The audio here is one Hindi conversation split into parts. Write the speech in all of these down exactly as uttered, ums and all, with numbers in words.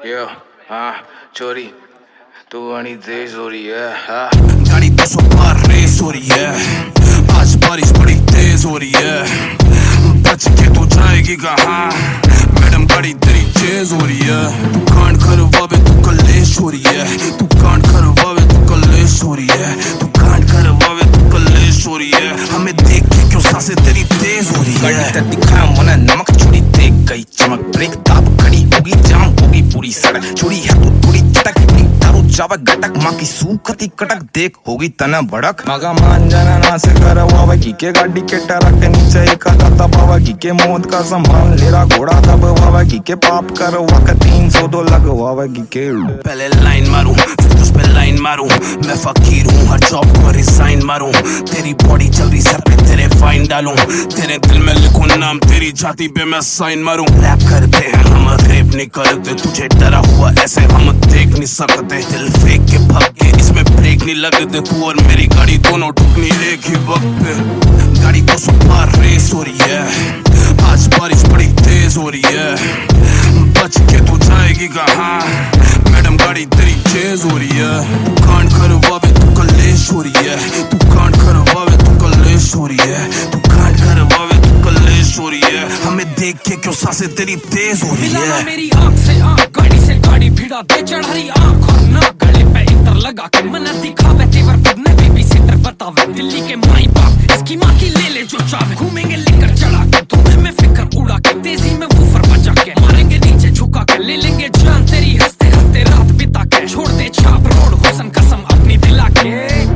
यो हाँ चोरी तू बड़ी तेज हो रही है हाँ। गाड़ी दो सौ पार रेस हो रही है, आज बारिश बड़ी तेज हो रही है, बच के तू जाएगी कहाँ मैडम गाड़ी तेरी चेज हो रही है। तू कांड करवावे तू कलेश हो रही है, तू कांड करवावे तू कलेश हो रही है, तू कांड करवावे तू कलेश हो रही है। हमें देख के क्यों सांसें तेरी तेज हो रही है। गाड़ी तेरी दिखाया मना नमक चोरी देख गई चमक, ब्रेक दाब खड़ी होगी जाम होगी पूरी सड़क, चोरी है तो थोड़ी चटक तारू जावा गटक माँ की सूखती कटक देख होगी तना भड़क। मगा मान जाना ना से करवावा की के गाड़ी के टरक के नीचे एक आता बाबा की के मौत का सामान लेरा घोड़ा दबवावा की के पाप करवा का तीन सौ दो लगवावा की के। पहले लाइन मारूं फिर तुझ पे लाइन मारूं, मैं फकीर हूँ हर जॉब को रिजाइन मारूं, तेरी बॉडी चल रही सर पे तेरे फाइन डालूं, तेरे दिल में लिखूं नाम तेरी छाती पे मैं साइन मारूं। रैप करते हैं हम रेप नहीं करते, तुझे डरा हुआ ऐसे हम देख नहीं सकते, दिल फेंक के भाग के इसमें ब्रेक नहीं लगते, तू और मेरी गाड़ी दोनों ठुकनी एक ही वक्त पे। गाड़ी दो सौ पार रेस हो रही है, आज बारिश बड़ी तेज हो रही है, बच के तू जाएगी कहाँ मैडम गाड़ी तेरी चेज हो रही है। तू कांड करवावे तू कलेश हो रही है, तू कांड करवावे तू कलेश हो रही है, तू कांड करवावे तू कलेश हो रही है। हमें देख के क्यों सांसें तेरी तेज हो रही है। मेरी आंख से आंख गाड़ी से गाड़ी भिड़ा दे चढ़ी आंख और नाक गले पे इतर लगा के मना दिखावे तेवर खुदने बेबी सिटर बतावे दिल्ली के माई बाप इसकी माँ की ले ले जो चावे, घूमेंगे लेकर चढ़ा के तुम्हें में फिक्र उड़ा के तेजी में वूफर बजा के मारेंगे नीचे झुका के ले लेंगे जान तेरी हंसते हंसते रात बिता के छोड़ दे छाप रोड हुसन कसम अपनी दिला के।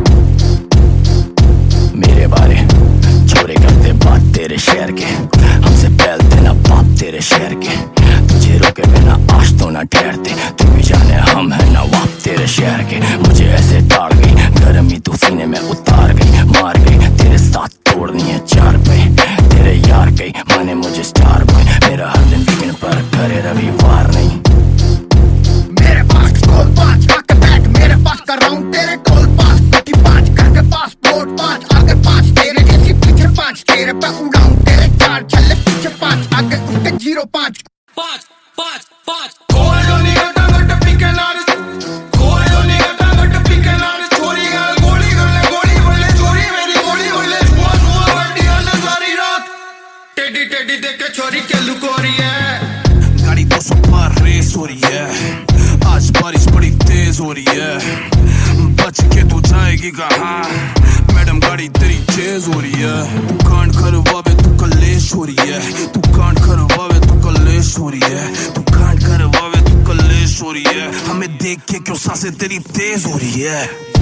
मेरे बारे छोरे करते बात तेरे शहर के, हमसे फैलते ना बात तेरे शहर के, तुझे रोके बिना आज तो ना ठहरते, तू भी जाने हम है नवाब तेरे शहर के। मुझे ऐसे ताड़ गई गर्मी तू सीने में उतार गई, मार गई तेरे साथ तोड़नी है चार पे, तेरे यार गई माने मुझे स्टार बॉय, मेरा हर दिन वीकेंड पर करे रविवार नहीं। मेरे पास गोल पाँच आके बैठ मेरे पास कर रहा हूँ तेरे गोल पास, बाकी पाँच घर के पास प्लॉट पाँच आगे पाँच तेरे जैसी पीछे पाँच, तेरे पे उड़ाऊं तेरे चार चले पीछे पाँच आगे उसके जीरो पाँच पाँच पाँच पाँच टेडी देख के चोरी के लुको रही है। गाड़ी दो सौ पार रेस हो रही है, आज बारिश बड़ी तेज हो रही है, बच के तू जाएगी कहाँ मैडम गाड़ी तेरी चेज हो रही है। तू कांड करवावे तू कलेश हो रही है, तू कांड करवावे तू कलेश हो रही है, तू कांड करवावे तू कलेश हो रही है। हमें देख के क्यों सांसें तेरी तेज हो रही है।